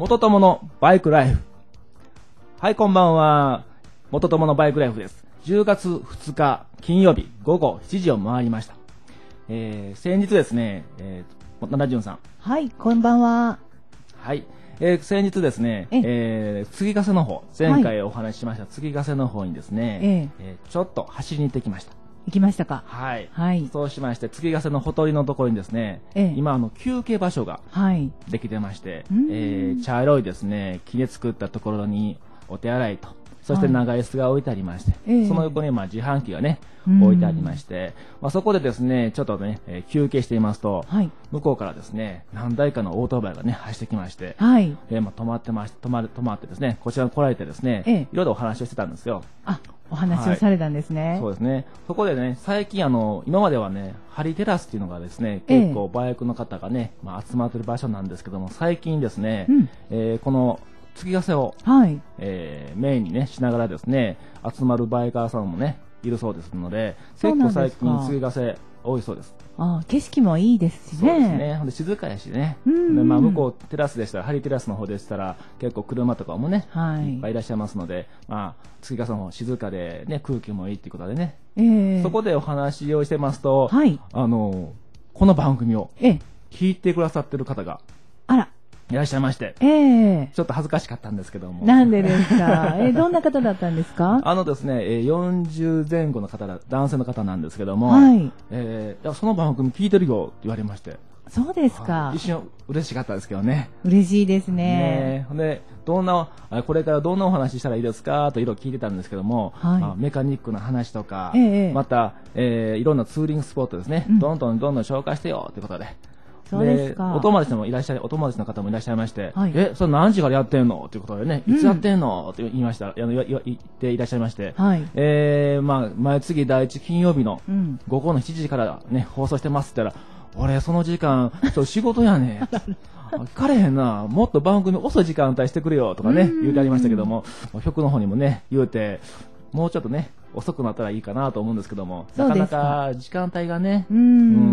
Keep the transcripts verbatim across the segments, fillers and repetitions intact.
元友のバイクライフ。はい、こんばんは。元友のバイクライフです。じゅうがつふつか金曜日午後しちじを回りました。えー、先日ですね、えー、ななじゅんさん。 はい、こんばんは。 はい、えー、先日ですね、ええー、継ぎヶ瀬の方、前回お話ししました継ぎヶ瀬の方にですね、ええー、ちょっと走りに行ってきました。 行きましたか。 はい。 はい。 そうしまして、継ぎヶ瀬のほとりのところにですね、ええ、今あの休憩場所ができてまして、はい、えー、茶色いですね、木で作ったところにお手洗いと、そして長椅子が置いてありまして、はい、その横にまあ自販機がね、置いてありまして、まあ、そこでですね、ちょっとね、えー、休憩していますと、はい、向こうからですね、何台かのオートバイがね、走ってきまして、はい、えー、まあ止まってまして、止まる、止まってですね、こちらに来られてですね、ええ、いろいろお話をしてたんですよ。 あ、お話をされたんですね。 はい、そうですね。そこでね、最近あの、今まではね、ハリテラスっていうのがですね、結構バイクの方がね、まあ集まってる場所なんですけども、最近ですね、うん、えー、この、継ぎヶ瀬を、はい、えー、メインにね、しながらですね、集まるバイカーさんもね、いるそうですので、結構最近継ぎヶ瀬多いそうです。 ああ、景色もいいですしね。 そうですね。ほんで静かやしね。で、まあ向こうテラスでしたら、ハリテラスの方でしたら、結構車とかもね、はい、いっぱいいらっしゃいますので、まあ、継ぎヶ瀬の方静かでね、空気もいいっていうことでね、えー、そこでお話をしてますと、はい、あの、この番組を聞いてくださってる方が、 あら、 いらっしゃいまして、えー、ちょっと恥ずかしかったんですけども。 なんでですかえ、どんな方だったんですかあのですね、よんじゅうぜん後の方だ、男性の方なんですけども、はい、えー、その番組聞いてるよって言われまして。 そうですか。 一瞬嬉しかったですけどね。 嬉しいですね。 ねで、どんな、これからどんなお話したらいいですかといろいろ聞いてたんですけども、はい、まあ、メカニックの話とか、ええ、また、えー、いろんなツーリングスポットですね、うん、どんどんどんどん紹介してよということで。 そうですか。 お友達もいらっしゃい、お友達の方もいらっしゃいまして、はい、え、それ何時からやってんのということでね、いつやってんの、うん、って言いました、言っていらっしゃいまして、はい、えー、まあ、毎月第一金曜日の午後のしちじからね、放送してますって言ったら、俺、その時間、ちょっと仕事やね聞かれへんな、もっと番組遅い時間帯してくれよとかね、言うてありましたけども、局の方にもね、言うて、もうちょっとね、遅くなったらいいかなと思うんですけども、なかなか時間帯がね、うん、うん、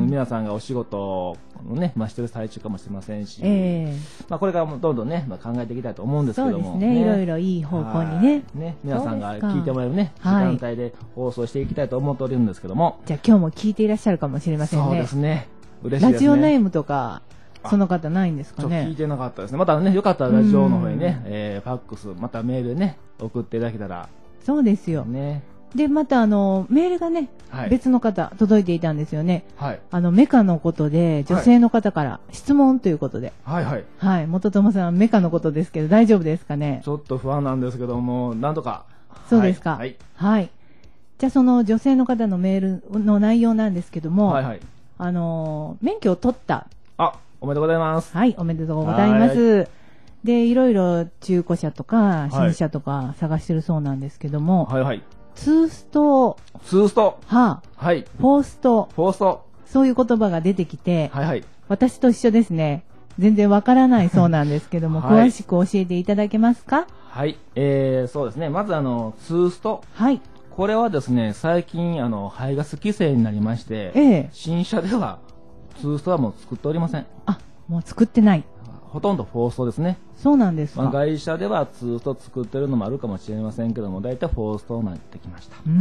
皆さんがお仕事をね、まあ、してる最中かもしれませんし、えー、まあこれからもどんどんね、まあ、考えていきたいと思うんですけども、 そうですね、ね、いろいろいい方向にね、 ね、皆さんが聞いてもらえるね、時間帯で放送していきたいと思っておるんですけども、 じゃあ今日も聞いていらっしゃるかもしれませんね。 そうですね、嬉しいですね。 ラジオネームとかその方ないんですかね。 ちょっと聞いてなかったですね。またね、よかったらラジオの方にね、えー、ファックス、またメールでね、送っていただけたら。 そうですよ。ね。で、またあの、メールがね、はい、別の方届いていたんですよね。はい。あの、メカのことで、女性の方から質問ということで。はいはい。はい。元友さん、メカのことですけど、大丈夫ですかね。 ちょっと不安なんですけども、なんとか。 そうですか。はい。はい。じゃあ、その女性の方のメールの内容なんですけども、はいはい。あの、免許を取った。 あ、おめでとうございます。 はい、おめでとうございます。で、いろいろ中古車とか新車とか探してるそうなんですけども、はいはい。ツースト、 ツースト、 はあ、はい。フォースト、 フォースト、 そういう言葉が出てきて、はいはい。私と一緒ですね。全然わからないそうなんですけども、はい、詳しく教えていただけますか？ はい、えー、そうですね。まずあのツースト、はい。これはですね、最近あの排ガス規制になりまして、ええ、新車ではツーストはもう作っておりません。 あ、もう作ってない。 ほとんどフォーストですね。 そうなんですか。 まあ、会社ではツースト作ってるのもあるかもしれませんけども、大体フォーストになってきました。うん。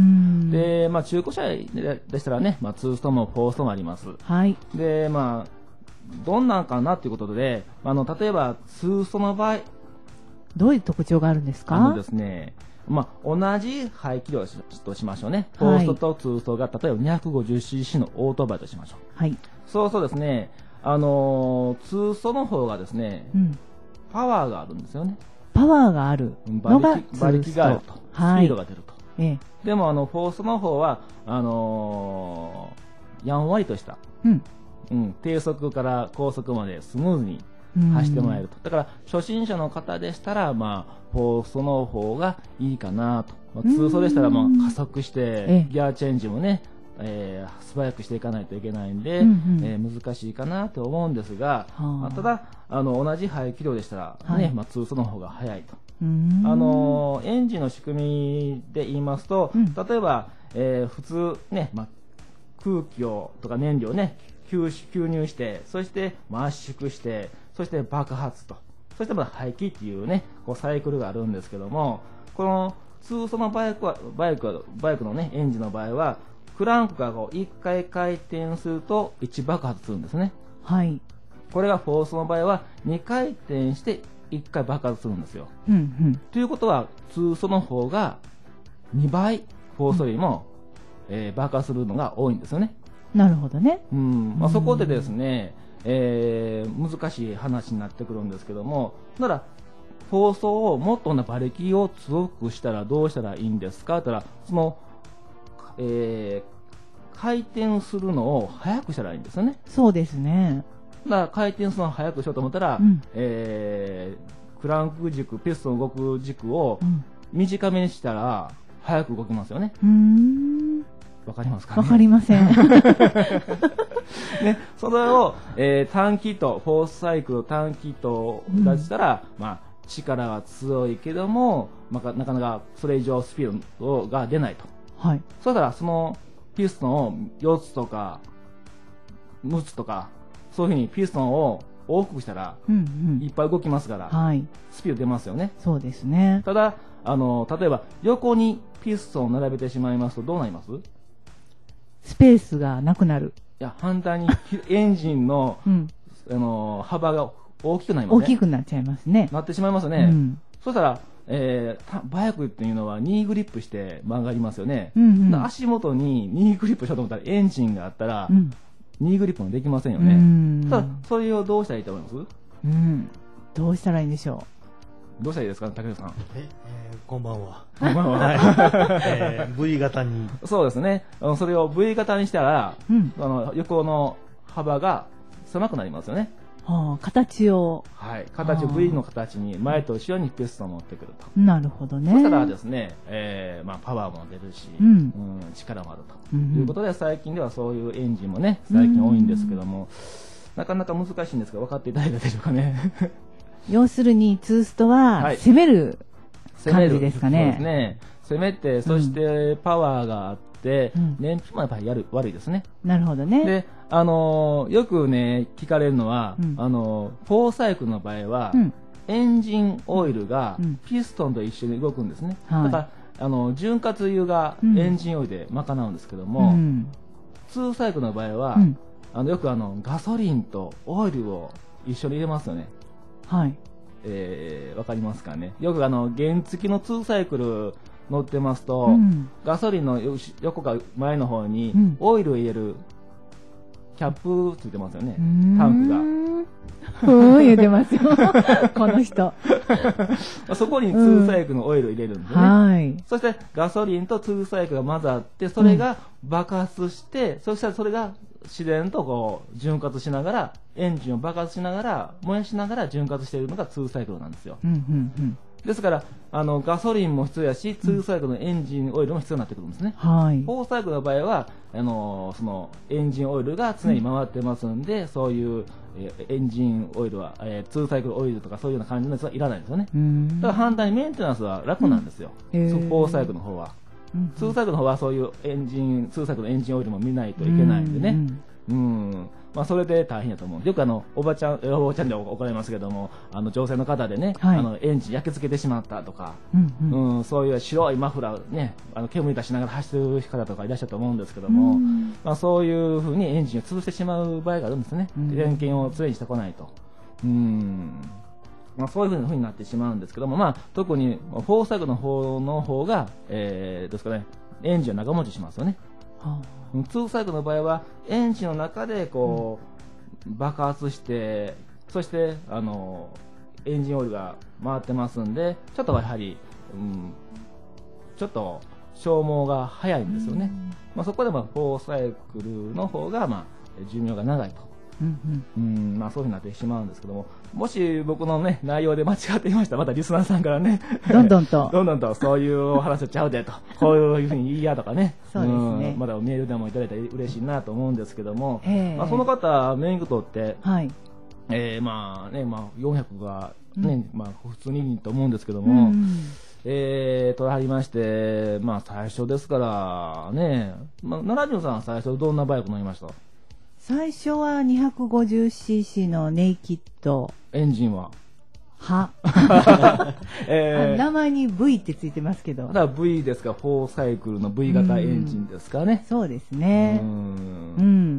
で、まあ中古車でしたらね、まあツーストもフォーストもあります。はい。で、まあ、どんなんかなっていうことで、あの、例えばツーストの場合、 どういう特徴があるんですか？ あのですね、まあ、同じ排気量としましょうね。フォーストとツーストが例えば にひゃくごじゅうシーシー のオートバイとしましょう。はい。そうそうですね。あのー、ツーストの方がですね、うん、パワーがあるんですよね。 パワーがあるのが馬力があると、スピードが出ると。ええ、でもあのフォーストの方はあのー、やんわりとした、うんうん、低速から高速までスムーズに走ってもらえると。だから初心者の方でしたら、まあ、フォーストの方がいいかなと。まあ、ツーストでしたら、まあ、加速してギアチェンジもね、えー、素早くしていかないといけないんで、うんうん、えー、難しいかなと思うんですが、まあ、ただあの同じ排気量でしたら、ね、はい、まあ、ツーストの方が速いと。あのエンジンの仕組みで言いますと、うん、例えば、えー、普通ね、まあ、空気をとか燃料をね吸、吸入して、そして圧縮して、そして爆発とそしてまた排気っていうね、こうサイクルがあるんですけども、この通素のバイクは、バイクは、バイクのね、エンジンの場合は、クランクがこういっかい回転するといち爆発するんですね。 はい。 これがフォースの場合はにかい転していっかい爆発するんですよ。 うんうん。 ということは、通素の方がにばいフォースよりも、うん、えー、爆発するのが多いんですよね。 なるほどね。 うん。まあ、そこでですね、えー、難しい話になってくるんですけども、だから、フォースをもっとな馬力を強くしたらどうしたらいいんですかって言ったら、その、えー、回転するのを速くしたらいいんですよね。 そうですね。 だから回転するのを速くしようと思ったら、うん、えー、クランク軸、ピストン動く軸を短めにしたら速く動きますよね。 うーん。 わかりますかね。 わかりません。 ね、それを、えー、短気筒、フォースサイクル短気筒出したら、うん、まあ、力が強いけども、まあ、なかなかそれ以上スピードが出ないと。 はい。 そしたら、そのピストンをよっつとかむっつとか、そういうふうにピストンを大きくしたら、うんうん、いっぱい動きますから、はい、スピード出ますよね。 そうですね。 ただ、あの、例えば横にピストンを並べてしまいますとどうなります？ スペースがなくなる。 いや、反対にエンジンの、うん、あの幅が大きくなりますね。 大きくなっちゃいますね。 なってしまいますね。うん、そしたら、えー、バイクっていうのはニーグリップして曲がりますよね。うんうん、足元にニーグリップしようと思ったらエンジンがあったら、うん、ニーグリップもできませんよね。うん、ただそれをどうしたらいいと思います？ うん、どうしたらいいんでしょう。どうしたらいいですか、竹内さん。 え、えー、こんばんは。 こんばんは。 えー、V 型に。 そうですね。それを V 型にしたら、うん、あの横の幅が狭くなりますよね。 はあ、形を。 はい。形を V の形に前と後ろにピストンを持ってくると。 なるほどね。 そしたらですね、えー、まあパワーも出るし、うん、うん、力もあると、うん、いうことで、最近ではそういうエンジンもね、最近多いんですけども、なかなか難しいんですが、分かっていただいたでしょうかね。 要するに、ツーストは攻める感じですかね。 そうですね。攻めて、そしてパワーがあって、うん、燃費もやっぱりやる悪いですね。 なるほどね。 で、あのー、よくね、聞かれるのは、うん、あのー、フォーサイクルの場合は、うん、エンジンオイルがピストンと一緒に動くんですね。うん、だから、あのー、潤滑油がエンジンオイルで賄うんですけども、うん、ツーサイクルの場合は、うん、あのよくあのガソリンとオイルを一緒に入れますよね。 はい。 えー、わかりますかね。よくあの原付のツーサイクル乗ってますと、うん、ガソリンの横か前の方にオイルを入れるキャップついてますよね、タンクが。 うん、言ってますよ、この人。 そこにツーサイクルのオイルを入れるんですね。 うんはい、 そしてガソリンとツーサイクルが混ざって、それが爆発して、うん、そしたらそれが自然とこう潤滑しながら、エンジンを爆発しながら、燃やしながら潤滑しているのがツーサイクルなんですよ。うんうんうんですから、あの、ガソリンも必要やし、ツーサイクルのエンジンオイルも必要になってくるんですね。はい。フォーサイクルの場合は、あの、その、エンジンオイルが常に回ってますんで、うん、そういう、えー、エンジンオイルは、えー、ツーサイクルオイルとかそういうような感じのやつはいらないんですよね。だから反対にメンテナンスは楽なんですよ。うん、フォーサイクルの方は。うん、ツーサイクルの方はそういうエンジン、ツーサイクルのエンジンオイルも見ないといけないんでね。うん。うんまあ、それで大変だと思う。よくあの、おばちゃん、おばちゃんで怒られますけども、あの、女性の方でね、はい、あの、エンジン焼け付けてしまったとか、うんうんうん、そういう白いマフラーね、あの、煙出しながら走ってる方とかいらっしゃると思うんですけども、まあ、そういうふうにエンジンを潰してしまう場合があるんですね。点検を常にしてこないと。うん。まあ、そういうふうになってしまうんですけども、まあ、特に、フォーサイクルの方の方が、えー、ですかね、エンジンは長持ちしますよね。はあツーサイクルの場合はエンジンの中でこう、うん、爆発してそしてあのエンジンオイルが回ってますんでちょっとやはり、うん、ちょっと消耗が早いんですよね、うんまあ、そこでもフォーサイクルの方が、まあ、寿命が長いと、うんうんうんまあ、そういうふうになってしまうんですけどももし僕の、ね、内容で間違っていましたらまたリスナーさんからねどんどんとどんどんとそういうお話をちゃうでとこういうふうに言いやとかねそうですね、 うん、まだメールでもいただいたら嬉しいなと思うんですけども、えーまあ、その方免許取って、はいえーまあねまあ、よんひゃくが、ねうんまあ、普通にいいと思うんですけども、うんえー、取らはりまして、まあ、最初ですからね、まあ、ななじゅうさんは最初どんなバイク乗りました？ 最初は にひゃくごじゅうシーシー のネイキッドエンジンはは。えー、名前に V ってついてますけど。 だから V ですか、フォーサイクルの V 型エンジンですかね。 そうですね。うん。うん。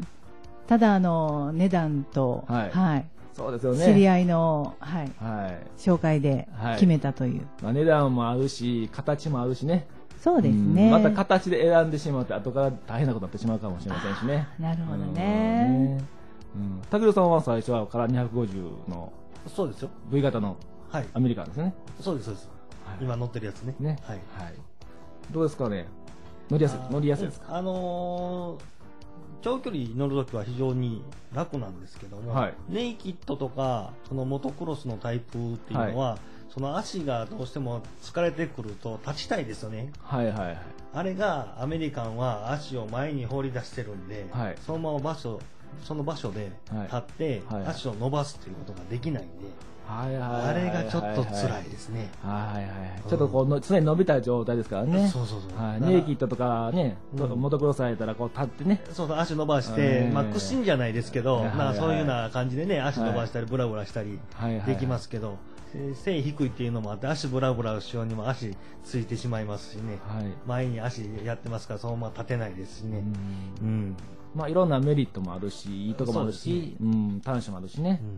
ただ、あの、値段と、はい。はい、 そうですよね。 知り合いの、はい。はい、紹介で決めたという。はい、 まあ、値段もあるし、形もあるしね。 そうですね。 また形で選んでしまって、後から大変なことになってしまうかもしれませんしね。 なるほどね。 うん。たけるさんは最初はからにひゃくごじゅうの。 そうですよ。 V 型の。はい。アメリカンですね。 そうです、そうです。はい、今乗ってるやつね。 ね。はい。はい。どうですかね。乗りやすい、乗りやすいですか。 あのー、長距離乗るときは非常に楽なんですけども、はい、ネイキッドとかそのモトクロスのタイプっていうのは、はい、その足がどうしても疲れてくると立ちたいですよね。はいはいはい。あれがアメリカンは足を前に放り出してるんで、はい、そのまま場所その場所で立って足を伸ばすということができないんで。はいはい、あれがちょっと辛いですね。 はいはい、ちょっとこう常に伸びた状態ですからね。そうそうそう。はい、ネイキッドとかね、モトクロスされたらこう立ってね。 そうそう、足伸ばして、まあ屈伸じゃないですけど、まあそういうような感じでね、足伸ばしたりブラブラしたりできますけど、背低いっていうのもあって足ブラブラしようにも足ついてしまいますしね。前に足やってますからそのまま立てないですしね。 うん。まあいろんなメリットもあるし、いいとこもあるし、うん、短所もあるしね。うん。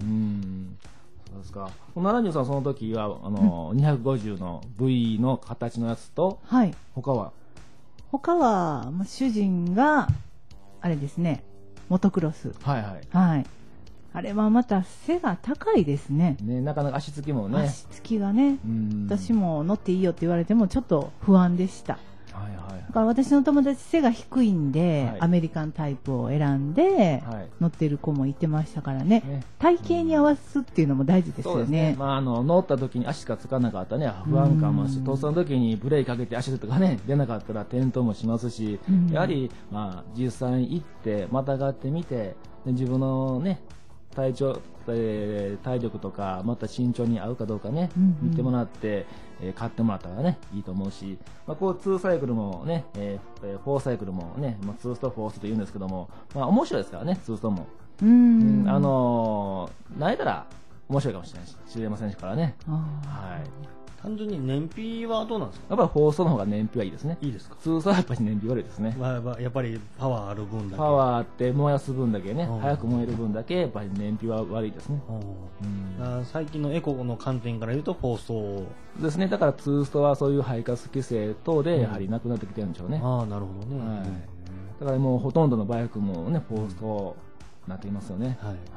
そうですか。ななじゅうさんその時はあの、うん、にひゃくごじゅうの V の形のやつと、はい、他は他は、まあ、主人があれですね、モトクロス。はいはい。はい。あれはまた背が高いですね。 ね、なかなか足つきもね。 足つきがね、私も乗っていいよって言われてもちょっと不安でした。はいはいはい、だから私の友達背が低いんで、はい、アメリカンタイプを選んで、はい、乗ってる子もいてましたからね、ね、体型に合わすっていうのも大事ですよね。そうですね、 まあ、あの乗った時に足がつかなかったね不安感もあるし、とっさの時にブレーキかけて足とかね出なかったら転倒もしますし、やはり、まあ、実際に行ってまたがってみて自分のね体調、えー、体力とかまた身長に合うかどうかね、うんうん、見てもらって、えー、買ってもらったらねいいと思うし、まあ、こうツーサイクルもね、えー、フォーサイクルもね、まあ、ツーストフォースと言うんですけども、まあ面白いですからねツーストも、うん、うん、あのー、慣れたら面白いかもしれないし知れませんからね。はい。 単純に燃費はどうなんですか。 やっぱりフォーストの方が燃費はいいですね。 いいですか。 ツーストはやっぱり燃費悪いですね。 まあ、やっぱりパワーある分だけ。 パワーあって燃やす分だけね、早く燃える分だけやっぱり燃費は悪いですね。 うん、最近のエコの観点から言うとフォーストですね。だからツーストはそういう排ガス規制等でやはりなくなってきてるんでしょうね。 うん、ああなるほどね。はい。 だからもうほとんどのバイクもねフォーストになっていますよね。はい。はい。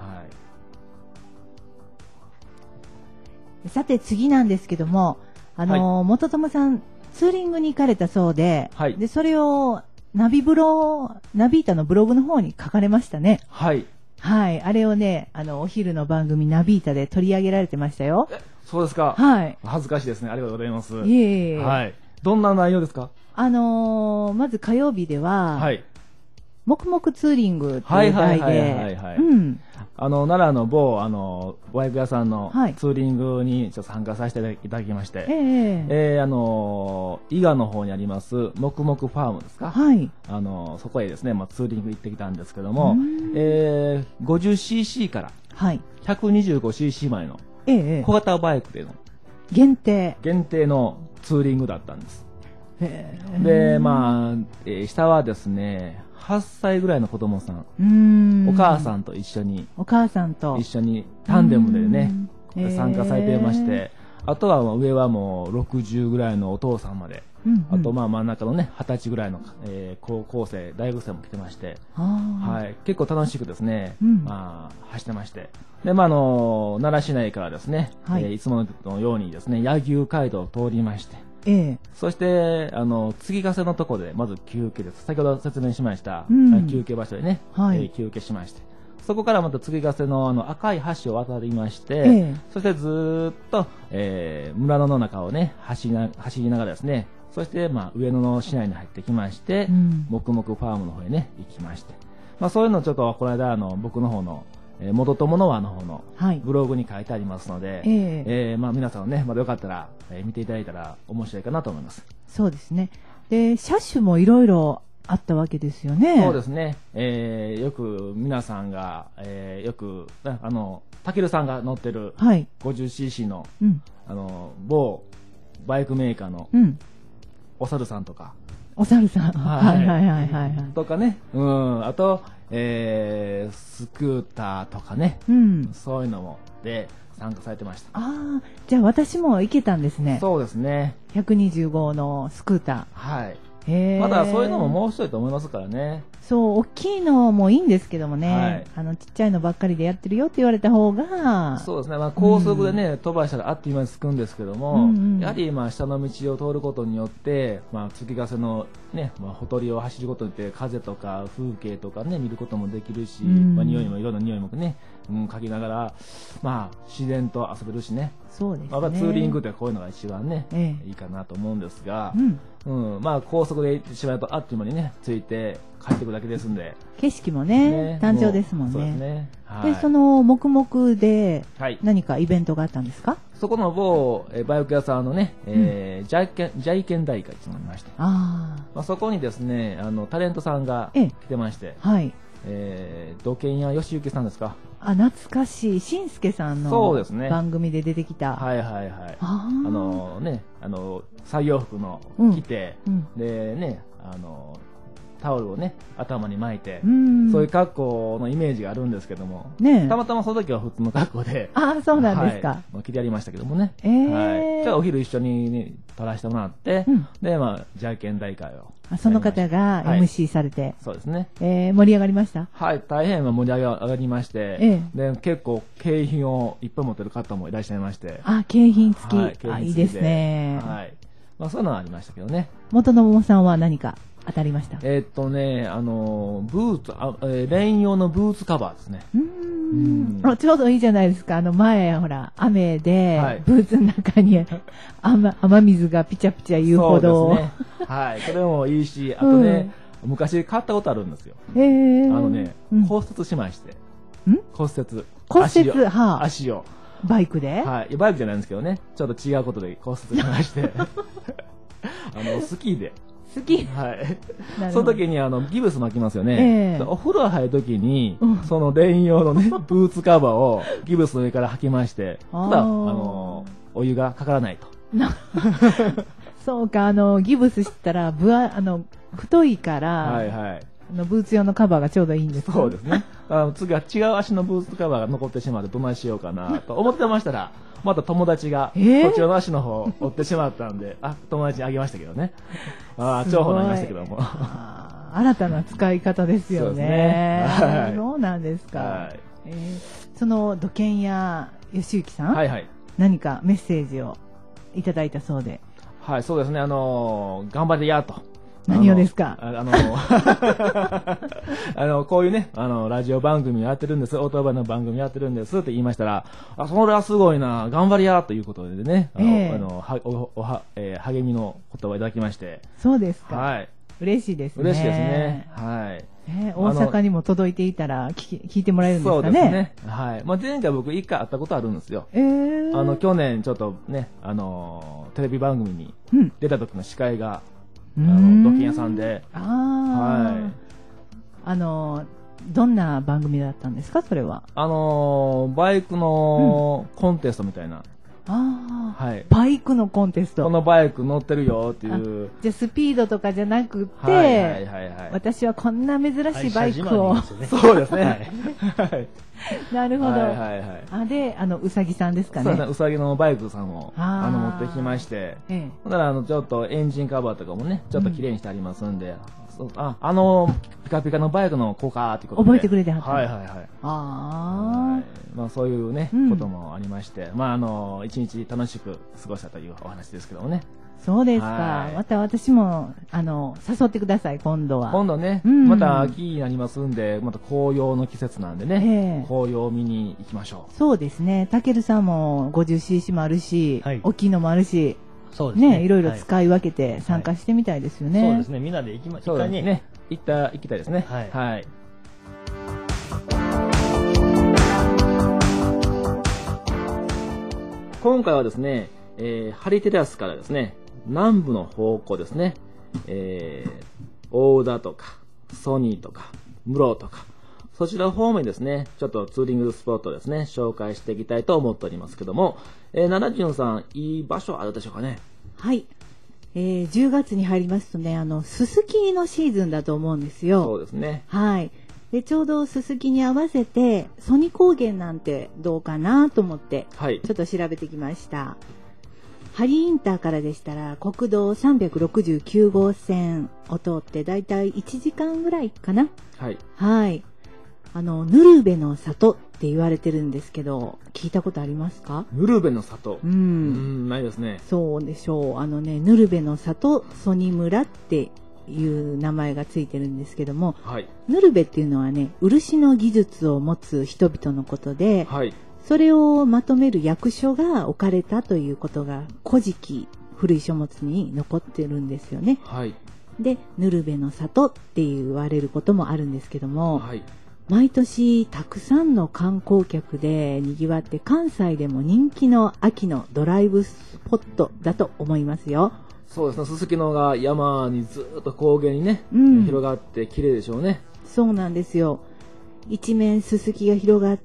さて次なんですけども。あの、はい、元友さんツーリングに行かれたそうで、はい、でそれをナビブロナビータのブログの方に書かれましたね。はい。はい、あれをね、あのお昼の番組ナビータで取り上げられてましたよ。 そうですか。はい。恥ずかしいですね。ありがとうございます。いえいえ。はい。どんな内容ですか。 あのー、まず火曜日では、はい。黙々ツーリングっていう題で、うん。 あの奈良の某あのバイク屋さんのツーリングにちょっと参加させていただきまして、はい、えー、えー、あの伊賀の方にあります黙々ファームですか、はい、あのそこへですね、まあ、ツーリング行ってきたんですけども、えー、ごじゅっシーシー から ひゃくにじゅうごシーシー までの小型バイクでの限定限定のツーリングだったんです。でまあ、えー、下はですねはっさいぐらいの子供さん、うーんお母さんと一緒にお母さんと一緒にタンデムでね参加されていまして、あとは上はもうろくじゅうぐらいのお父さんまで、うんうん、あとまあ真ん中のねはたちぐらいの、えー、高校生大学生も来てまして、はい、結構楽しくですね、うん、まあ、走ってまして、で、まあ、あの奈良市内からですね、はいえー、いつものようにですね柳生街道を通りまして、ええ、そしてあの継ヶ瀬のところでまず休憩です。先ほど説明しました、うん、休憩場所でね、はいえー、休憩しまして、そこからまた継ヶ瀬 の, あの赤い橋を渡りまして、ええ、そしてずっと、えー、村の中をね走り な, 走りながらですね、そして、まあ、上野の市内に入ってきまして、うん、黙々ファームの方へね行きまして、まあ、そういうのをちょっとこの間あの僕の方のえー、元友の輪の方のブログに書いてありますので、はいえーえーまあ、皆さんねまだよかったら、えー、見ていただいたら面白いかなと思います。 そうですね。で車種もいろいろあったわけですよね。 そうですね。えー、よく皆さんが、えー、よく、あの、たけるさんが乗ってる ごじゅっシーシー の、はい、あの、某バイクメーカーの、うん、おさるさんとか。 おさるさん。はいはいはいはい、はい。 とかね。うん。あと、えー、スクーターとかね。うん。そういうのも、で、参加されてました。 ああ、じゃあ私も行けたんですね。 そうですね。 ひゃくにじゅうごのスクーター。 はい。まだそういうのももう一人と思いますからね。 そう、大きいのもいいんですけどもね、はい、あのちっちゃいのばっかりでやってるよって言われた方が、 そうですね、まあ、高速でね、うん、飛ばしたらあっという間に着くんですけども、うんうん、やはりまあ下の道を通ることによって、まあ、月ヶ瀬の、ね、まあ、ほとりを走ることによって風とか風景とかね見ることもできるし、うん、まあ、匂いもいろんな匂いもね、うん、嗅ぎながら、まあ、自然と遊べるしね。 そうですね。 まあ、ツーリングってこういうのが一番ね、ええ、いいかなと思うんですが、うんうん、まあ高速で行ってしまうとあっという間にね着いて帰ってくるだけですんで、 景色もね、ね単調ですもんね。 そうですね。はい、 でその黙々で何かイベントがあったんですか？はい、 そこの某えバイク屋さんのね、えーうん、ジャイケンジャイケン大会というのがありまして、あ、まあ、そこにですねあのタレントさんが来てまして、はい、えー、土建屋義行さんですか。 あ、懐かしい、しんすけさんの番組で出てきた。 はいはいはい。あ, あのね、あの作業服の着て、うん、でね、あのタオルをね頭に巻いて、うん、そういう格好のイメージがあるんですけども、ね、たまたまその時は普通の格好で、 あ、そうなんですか。 はい、着てやりましたけどもね。えー、はい。じゃあお昼一緒に、ね、撮らせてもらって、うん、でまあじゃんけん大会を。 その方が エムシー されて、はい、 そうですね、 えー、盛り上がりました。 はい、大変盛り上がりまして、ええ、で結構景品をいっぱい持ってる方もいらっしゃいまして、 あ、景品付き、はい、景品付きで、あ、いいですね。 はい、まあそういうのはありましたけどね。 元の桃さんは何か当たりました？ えー、っとね、あのブーツ、あ、えー、レイン用のブーツカバーですね。うーん、うん、ちょうどいいじゃないですか。あの前ほら雨で、はい、ブーツの中に雨雨水がピチャピチャ言うほど。そうですね。はい、 それもいいし、あとね、うん、昔買ったことあるんですよ。えー、あのね、骨折しまして。ん？骨折。 骨折、はあ、足を。 バイクで？ はい、バイクじゃないんですけどね、ちょっと違うことで骨折しまして、あのスキーで。 好き。 はい。その時にあのギブス巻きますよね。えー、お風呂入る時に、うん、そのレイン用のねブーツカバーをギブスの上から履きまして、ただあのお湯がかからないと。 そうか、あのギブスしたらぶわあの太いから、はいはい、あのブーツ用のカバーがちょうどいいんです。 そうですね。あの次は違う足のブーツカバーが残ってしまってどないしようかなと思ってましたら。また友達がこちらの足の方を折ってしまったんで、あ、友達にあげましたけどね。あ、重宝になりましたけども。 新たな使い方ですよね。そうですね。はい、そうなんですか。はい、えー、その土建屋義行さん、はいはい、何かメッセージをいただいたそうで。 はい、そうですね。あのー、頑張れやと。 何をですか？ あの、あの、こういうね、あの、ラジオ番組やってるんです、オートバイの番組やってるんですって言いましたら、あ、それはすごいな、頑張りやということでね、あの、えー、あのはおおは、えー、励みの言葉をいただきまして。 そうですか。 はい。 嬉しいですね。 嬉しいですね。はい。 えー、大阪にも届いていたら聞き、聞いてもらえるんですかね。そうですね。 はい。まあ、前回僕一回会ったことあるんですよ。えー、あの、去年ちょっとね、あの、テレビ番組に出た時の司会が、うん、あの土建屋さんで、あ、 はい、あのどんな番組だったんですか、それは。 あのバイクのコンテストみたいな、うん、 あ、はい、バイクのコンテスト。 このバイク乗ってるよっていう。 じゃあスピードとかじゃなくて、はいはいはいはい、私はこんな珍しいバイクを、はい、 そうですね、はい、 なるほど、はいはいはい、あで、あのうさぎさんですかね。 そうですね、うさぎのバイクさんをあの持ってきまして、ええ、だからあのちょっとエンジンカバーとかもねちょっと綺麗にしてありますんで、うん、あ, あのピカピカのバイクの子かってことで覚えてくれてはった。 はいはいはい。あ、まあ、そういうね、うん、こともありまして、まああの一日楽しく過ごしたというお話ですけどもね。 そうですか。また私もあの誘ってください、今度は。 今度ね、うん、また秋になりますんで、また紅葉の季節なんでね、紅葉を見に行きましょう。 そうですね。たけるさんも ごじゅっシーシー もあるし、はい、大きいのもあるし、そうですね、ね、いろいろ使い分けて参加してみたいですよね。はい、 そうですね。みんなで行きましょうね。 ね、行った行きたいですね。はい。はい、今回はですね、えー、ハリテラスからですね、南部の方向ですね、えー、 大田とかソニーとか室とかそちら方面ですね、ちょっとツーリングスポットですね、紹介していきたいと思っておりますけども、えー、ななじゅんさん、いい場所あるでしょうかね。 はい。えー、じゅうがつに入りますとね、あの、すすきのシーズンだと思うんですよ。 そうですね。 はい。で、ちょうどすすきに合わせて、曽爾高原なんてどうかなと思って、はい、ちょっと調べてきました。針インターからでしたら、国道さんびゃくろくじゅうきゅうごうせんを通って、だいたいいちじかんぐらいかな。はい。はい。あの、ヌルベの里って言われてるんですけど、聞いたことありますか？ ヌルベの里。 うん。うん、 ないですね。 そうでしょう。あのね、ヌルベの里曽爾村っていう名前がついてるんですけども、はい、ヌルベっていうのはね、漆の技術を持つ人々のことで、はい、それをまとめる役所が置かれたということが古事記、古い書物に残ってるんですよね。はい、で、ヌルベの里って言われることもあるんですけども、はい、毎年たくさんの観光客で賑わって関西でも人気の秋のドライブスポットだと思いますよ。 そうですね、すすきのが山にずっと高原にね、うん、広がって綺麗でしょうね。 そうなんですよ。一面すすきが広がって、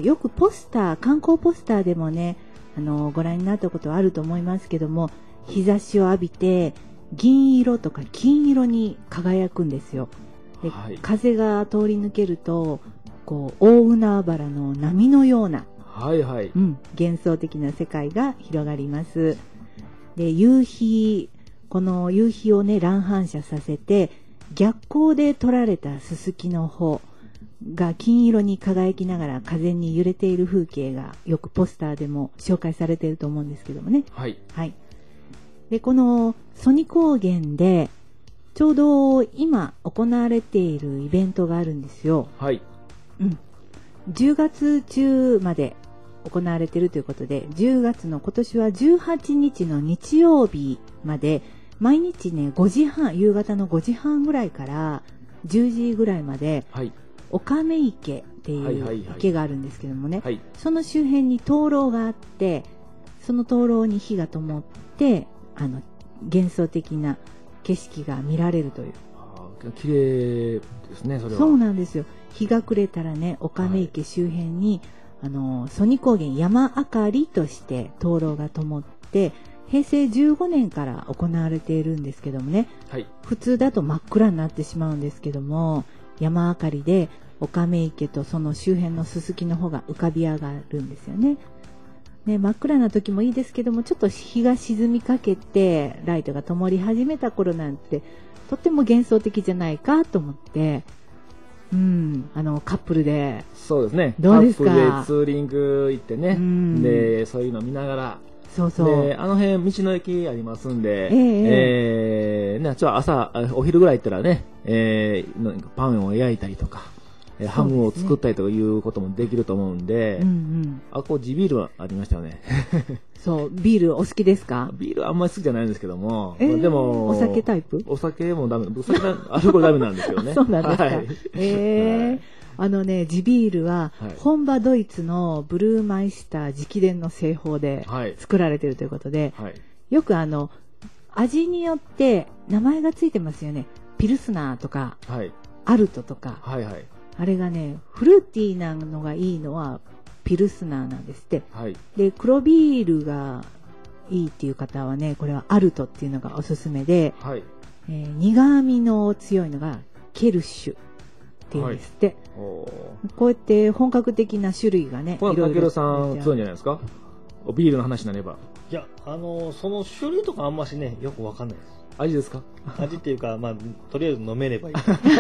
よくポスター、観光ポスターでもね、あのご覧になったことはあると思いますけども、日差しを浴びて銀色とか金色に輝くんですよ。で、はい、風が通り抜けるとこう大海原の波のような、はいはい、うん、幻想的な世界が広がります。で、夕日、この夕日をね乱反射させて逆光で撮られたすすきの方が金色に輝きながら風に揺れている風景がよくポスターでも紹介されていると思うんですけどもね。はい、はい、で、この曽爾高原でちょうど今行われているイベントがあるんですよ。はい。うん。じゅうがつ中まで行われているということで、じゅうがつの今年はじゅうはちにちの日曜日まで毎日ねごじはん、夕方のごじはんぐらいからじゅうじぐらいまで、はい、岡目池っていう池があるんですけどもね、はいはいはい、その周辺に灯籠があって、その灯籠に火が灯ってあの幻想的な景色が見られるという。 綺麗ですね、それは。 そうなんですよ。日が暮れたらね、岡目池周辺に、はい、あの曽爾高原山明かりとして灯籠が灯って、へいせいじゅうごねんから行われているんですけどもね、はい、普通だと真っ暗になってしまうんですけども、山明かりで岡目池とその周辺のすすきの方が浮かび上がるんですよね。ね、真っ暗な時もいいですけども、ちょっと日が沈みかけてライトが灯り始めた頃なんてとっても幻想的じゃないかと思って、うん、あのカップルで、 そうですね、 どうですか？ カップルでツーリング行ってね、うん、でそういうの見ながら、そうそう、であの辺道の駅ありますんで、えーえーね、ちょっと朝お昼ぐらい行ったらね、えー、パンを焼いたりとか、ハムを作ったりとかいうこともできると思うんで、うんうん、あ、こう地ビールはありましたよね。 そう、ビールお好きですか？ ビールあんまり好きじゃないんですけども、 えーまあ、でもお酒タイプ？ お酒もダメ、お酒アルコールダメなんですよね。 そうなんですか。はい、えーはい、あのね、地ビールは本場ドイツのブルーマイスター直伝の製法で作られているということで、はいはい、よくあの味によって名前がついてますよね。ピルスナーとか、はい、アルトとか。はいはい、あれがね、フルーティーなのがいいのはピルスナーなんですって、はい、で黒ビールがいいっていう方はね、これはアルトっていうのがおすすめで、はい、えー、苦味の強いのがケルシュっていうんですって、はい、こうやって本格的な種類がね、 いろいろ。たけるさん強いんじゃないですか、ビールの話になれば。 いや、あのー、その種類とかあんましね、よくわかんないです。 味ですか？ 味っていうか、まあ、とりあえず飲めればいい。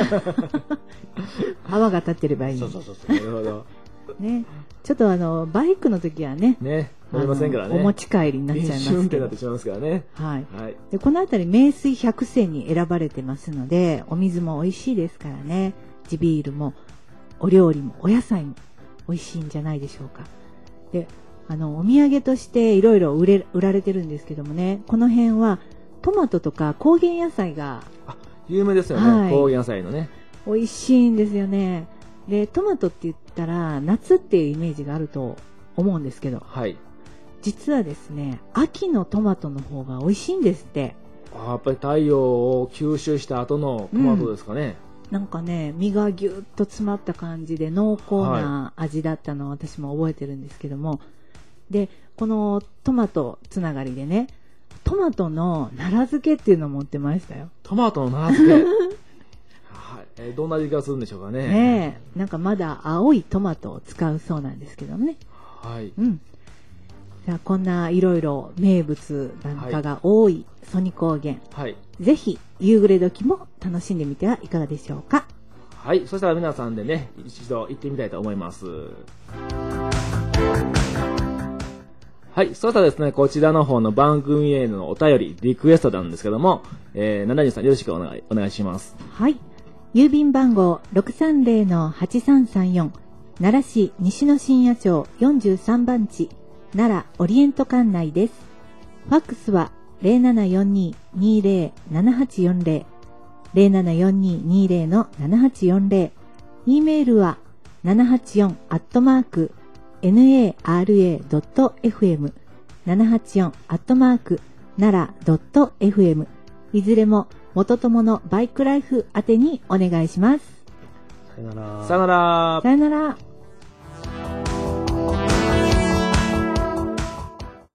泡が立ってればいい。 そうそうそうそう。なるほど。 ね、ちょっとあのバイクの時はね、 ね、飲めませんからね。 お持ち帰りになっちゃいますけど。 飲酒運転になってしまいますからね。 はい。はい、でこのあたり名水百選に選ばれてますので、お水も美味しいですからね。地ビールもお料理もお野菜も美味しいんじゃないでしょうか。で、あのお土産としていろいろ売れ売られてるんですけどもね、この辺はトマトとか高原野菜が有名ですよね、はい、高原野菜のね。 美味しいんですよね。でトマトって言ったら夏っていうイメージがあると思うんですけど、はい、実はですね、秋のトマトの方が美味しいんですって。 やっぱり太陽を吸収した後のトマトですかね。 うん、なんかね、身がぎゅっと詰まった感じで濃厚な味だったのを私も覚えてるんですけども、はい、でこのトマトつながりでね、トマトの奈良漬けっていうのを持ってましたよ。 トマトの奈良漬けはい、えー、どんな味がするんでしょうかね。 ねえ、なんかまだ青いトマトを使うそうなんですけどね。 はい、 うん、じゃあこんないろいろ名物なんかが多い曽爾高原、はい、ぜひ夕暮れ時も楽しんでみてはいかがでしょうか。 はい、そしたら皆さんでね、一度行ってみたいと思います。はい、それではですね、こちらの方の番組へのお便り、リクエストなんですけども、えー、ななじゅうさんよろしくお願い、お願いします。 はい、郵便番号 ろくさんぜろのはちさんさんよん、奈良市西野信也町よんじゅうさんばん地、奈良オリエント管内です。ファックスは ゼロななよんに にゼロ ななはちよんゼロ、ゼロななよんに にゼロ のななはちよんゼロ、E メールはななはちよんアットマーク ナラ ドット エフエム ななはちよんアットマーク ナラ ドット エフエム、 いずれも元友のバイクライフ宛てにお願いします。 さよなら。 さよなら。 さよなら。